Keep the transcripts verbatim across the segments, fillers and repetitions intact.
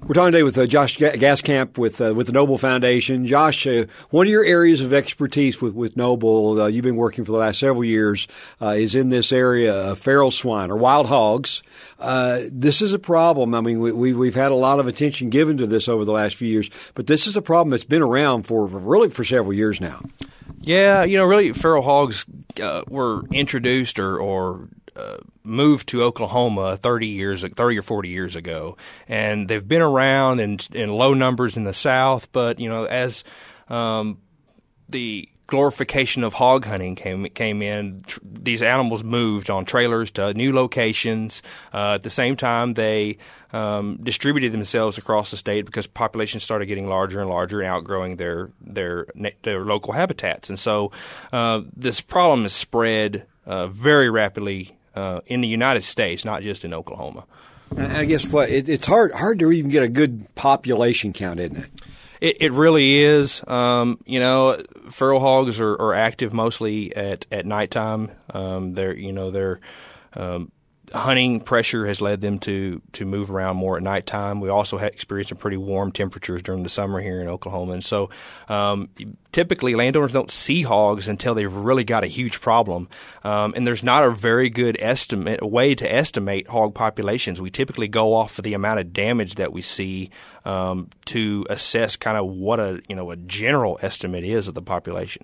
We're talking today with uh, Josh Gaskamp with uh, with the Noble Foundation. Josh, uh, one of your areas of expertise with, with Noble, uh, you've been working for the last several years, uh, is in this area of feral swine or wild hogs. Uh, this is a problem. I mean, we, we, we've had a lot of attention given to this over the last few years, but this is a problem that's been around for really for several years now. Yeah, you know, really, feral hogs uh, were introduced or, or uh, moved to Oklahoma thirty years, thirty or forty years ago, and they've been around in, in low numbers in the South. But you know, as um, the glorification of hog hunting came came in, tr- these animals moved on trailers to new locations. Uh, at the same time, they um, distributed themselves across the state because populations started getting larger and larger and outgrowing their their their local habitats. And so uh, this problem is spread uh, very rapidly uh, in the United States, not just in Oklahoma. And I guess what it, it's hard hard to even get a good population count, isn't it? It, it really is. Um, you know, feral hogs are, are active mostly at at nighttime. Um, they're you know they're um, hunting pressure has led them to to move around more at nighttime. We also have experienced some pretty warm temperatures during the summer here in Oklahoma, and so um, typically landowners don't see hogs until they've really got a huge problem. Um, and there's not a very good estimate, a way to estimate hog populations. We typically go off of the amount of damage that we see um, to assess kind of what a you know a general estimate is of the population.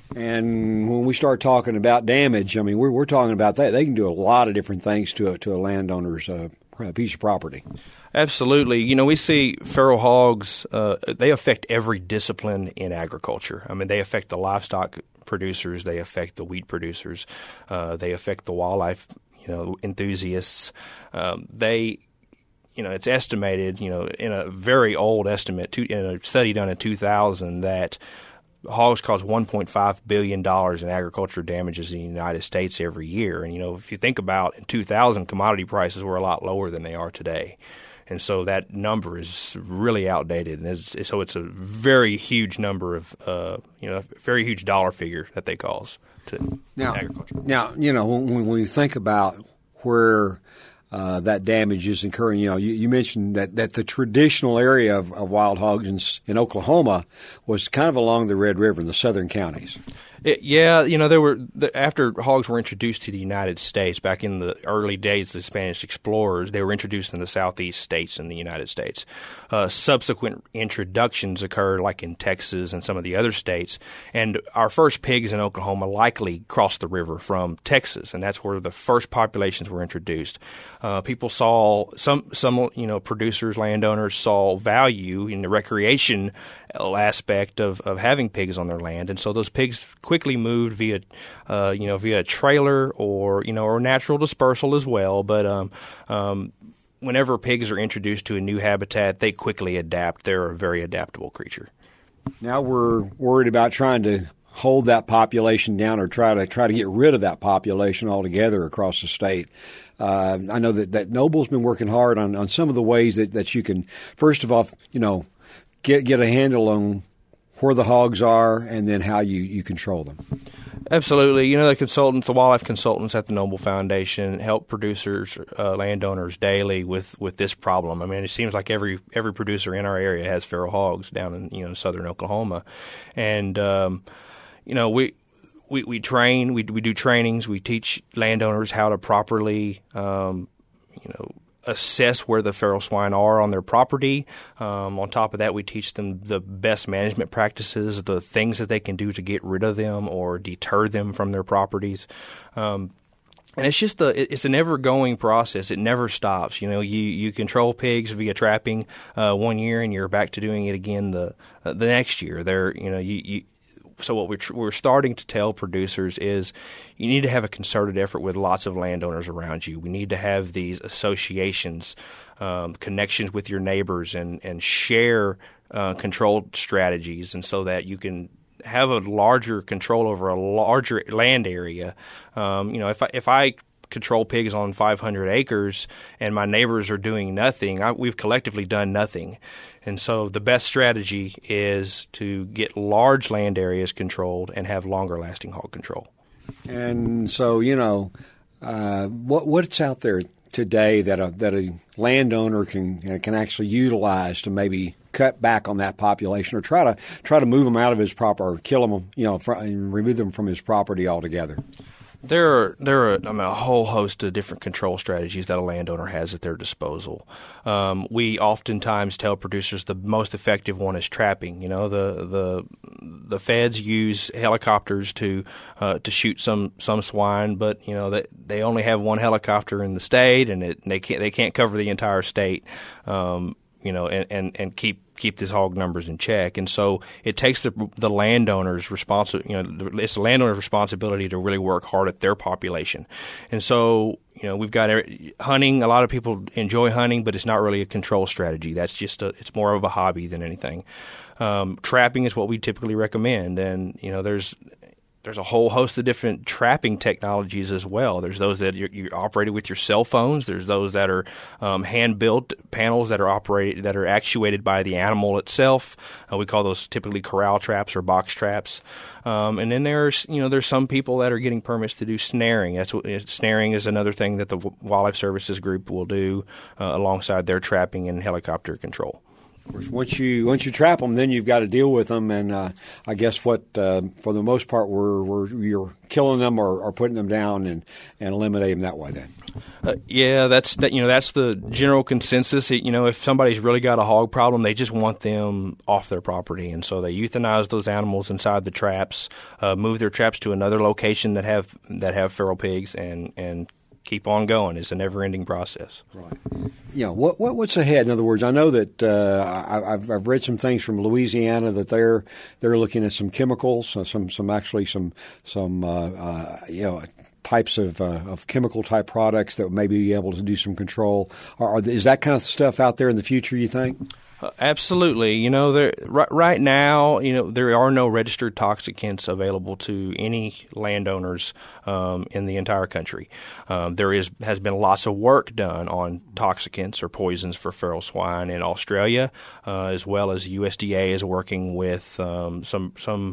And when we start talking about damage, I mean, we're we're talking about that. They can do a lot of different things to a, to a landowner's uh, piece of property. Absolutely. You know, we see feral hogs, uh, they affect every discipline in agriculture. I mean, they affect the livestock producers. They affect the wheat producers. Uh, they affect the wildlife, you know, enthusiasts. Um, they You know, it's estimated, you know, in a very old estimate, to, in a study done in two thousand, that hogs cause one point five billion dollars in agriculture damages in the United States every year. And, you know, if you think about in two thousand, commodity prices were a lot lower than they are today. And so that number is really outdated. And it's, so it's a very huge number of, uh, you know, a very huge dollar figure that they cause to now, agriculture. Now, you know, when, when we think about where Uh, that damage is occurring. You know, you, you mentioned that, that the traditional area of, of wild hogs in, in Oklahoma was kind of along the Red River in the southern counties. It, yeah, you know, there were the, after hogs were introduced to the United States back in the early days of the Spanish explorers, they were introduced in the southeast states in the United States. Uh, subsequent introductions occurred like in Texas and some of the other states, and our first pigs in Oklahoma likely crossed the river from Texas, and that's where the first populations were introduced. Uh, people saw some some you know producers, landowners saw value in the recreation aspect of, of having pigs on their land, and so those pigs quickly moved via, uh, you know, via trailer or you know or natural dispersal as well. But um, um, whenever pigs are introduced to a new habitat, they quickly adapt. They're a very adaptable creature. Now we're worried about trying to hold that population down or try to try to get rid of that population altogether across the state. Uh, I know that, that Noble's been working hard on, on some of the ways that, that you can, first of all, you know, get get a handle on where the hogs are and then how you, you control them. Absolutely. You know, the consultants, the wildlife consultants at the Noble Foundation help producers, uh, landowners daily with, with this problem. I mean, it seems like every every producer in our area has feral hogs down in, you know, southern Oklahoma. And, um, you know, we we, we train, we, we do trainings, we teach landowners how to properly, um, you know, assess where the feral swine are on their property. Um, on top of that, we teach them the best management practices, the things that they can do to get rid of them or deter them from their properties. Um, and it's just the it's an ever-going process. It never stops. You know, you, you control pigs via trapping uh, one year, and you're back to doing it again the uh, the next year. They're you know you. you So what we're, we're starting to tell producers is you need to have a concerted effort with lots of landowners around you. We need to have these associations, um, connections with your neighbors, and, and share uh, controlled strategies, and so that you can have a larger control over a larger land area. Um, you know, if I, if I control pigs on five hundred acres and my neighbors are doing nothing, I, we've collectively done nothing. And so the best strategy is to get large land areas controlled and have longer-lasting hog control. And so, you know, uh, what what's out there today that a that a landowner can can actually utilize to maybe cut back on that population, or try to try to move them out of his property, or kill them, you know, and remove them from his property altogether? There are there are I mean, a whole host of different control strategies that a landowner has at their disposal. Um, we oftentimes tell producers the most effective one is trapping. You know, the the the feds use helicopters to uh, to shoot some, some swine, but you know they they only have one helicopter in the state, and it, they can't they can't cover the entire state. Um, you know, and, and, and keep keep these hog numbers in check. And so it takes the the landowner's responsi- you know, it's the landowner's responsibility to really work hard at their population. And so, you know, we've got hunting. A lot of people enjoy hunting, but it's not really a control strategy. That's just a, it's more of a hobby than anything. Um, trapping is what we typically recommend. And, you know, there's There's a whole host of different trapping technologies as well. There's those that you're, you're operated with your cell phones. There's those that are um, hand-built panels that are operated that are actuated by the animal itself. Uh, we call those typically corral traps or box traps. Um, and then there's you know there's some people that are getting permits to do snaring. That's what snaring is another thing that the Wildlife Services group will do uh, alongside their trapping and helicopter control. Once you once you trap them, then you've got to deal with them, and uh, I guess what uh, for the most part, we're, we're you're killing them or, or putting them down and, and eliminate them that way. Then, uh, yeah, that's that. You know, that's the general consensus. It, you know, if somebody's really got a hog problem, they just want them off their property, and so they euthanize those animals inside the traps, uh, move their traps to another location that have that have feral pigs, and and. keep on going. It's a never-ending process. Right. You know, what, what what's ahead? In other words, I know that uh, I, I've, I've read some things from Louisiana that they're they're looking at some chemicals, uh, some some actually some some uh, uh, you know types of uh, of chemical type products that may be able to do some control. Are, are, is that kind of stuff out there in the future, you think? Uh, absolutely. You know, there, right, right now, you know, there are no registered toxicants available to any landowners um, in the entire country. Um, there is has been lots of work done on toxicants or poisons for feral swine in Australia, uh, as well as U S D A is working with um, some some.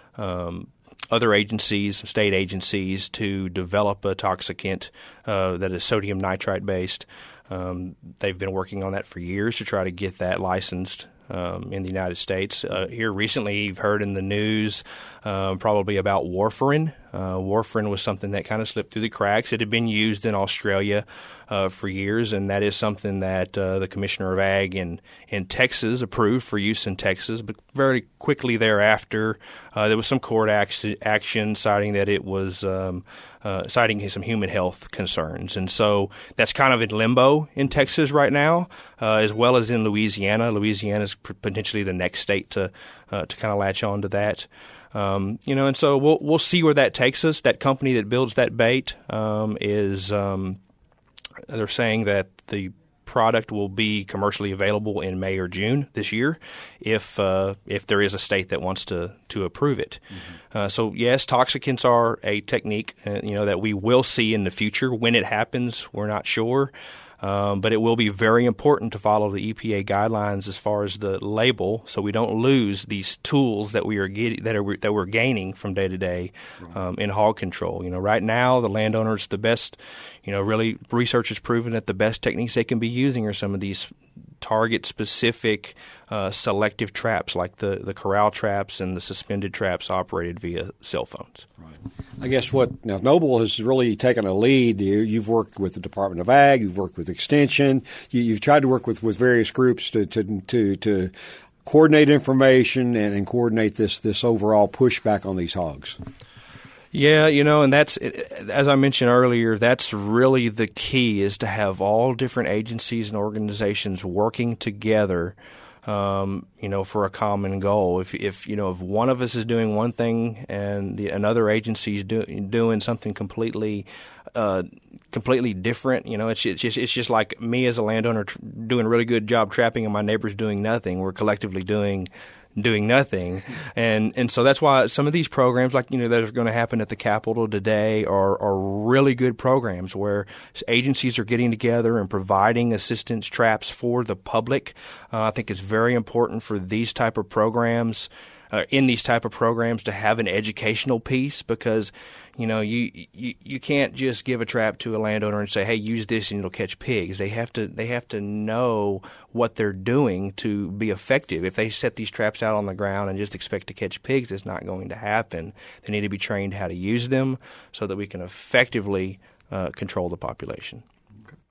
Um, other agencies, state agencies, to develop a toxicant uh, that is sodium nitrite based. Um, they've been working on that for years to try to get that licensed um, in the United States. Uh, here recently, you've heard in the news uh, probably about warfarin. Uh, warfarin was something that kind of slipped through the cracks. It had been used in Australia uh, for years, and that is something that uh, the Commissioner of Ag in, in Texas approved for use in Texas. But very quickly thereafter, uh, there was some court act- action citing that it was um, uh, citing some human health concerns. And so that's kind of in limbo in Texas right now, uh, as well as in Louisiana. Louisiana is p- potentially the next state to uh, to kind of latch on to that. Um, you know, and so we'll we'll see where that takes us. That company that builds that bait um, is um, they're saying that the product will be commercially available in May or June this year, if uh, if there is a state that wants to to approve it. Mm-hmm. Uh, so yes, toxicants are a technique uh, you know that we will see in the future. When it happens, we're not sure. Um, but it will be very important to follow the E P A guidelines as far as the label, so we don't lose these tools that we are getting that are that we're gaining from day to day um, in hog control. You know, right now the landowners, the best, you know, really research has proven that the best techniques they can be using are some of these target-specific uh, selective traps, like the, the corral traps and the suspended traps operated via cell phones. Right. I guess what now Noble has really taken a lead. You, you've worked with the Department of Ag, you've worked with Extension, you, you've tried to work with, with various groups to to to, to coordinate information and, and coordinate this this overall pushback on these hogs. Yeah, you know, and that's, as I mentioned earlier, that's really the key, is to have all different agencies and organizations working together, um, you know, for a common goal. If, if you know, if one of us is doing one thing and the, another agency is do, doing something completely uh, completely different, you know, it's, it's, just, it's just like me as a landowner tr- doing a really good job trapping and my neighbor's doing nothing. We're collectively doing doing nothing. And and so that's why some of these programs, like, you know, that are going to happen at the Capitol today are, are really good programs where agencies are getting together and providing assistance traps for the public. Uh, I think it's very important for these type of programs uh, in these type of programs to have an educational piece, because you know you, you you can't just give a trap to a landowner and say, hey, use this and it'll catch pigs. They have to they have to know what they're doing to be effective. If they set these traps out on the ground and just expect to catch pigs, it's not going to happen. They need to be trained how to use them so that we can effectively uh, control the population. Okay.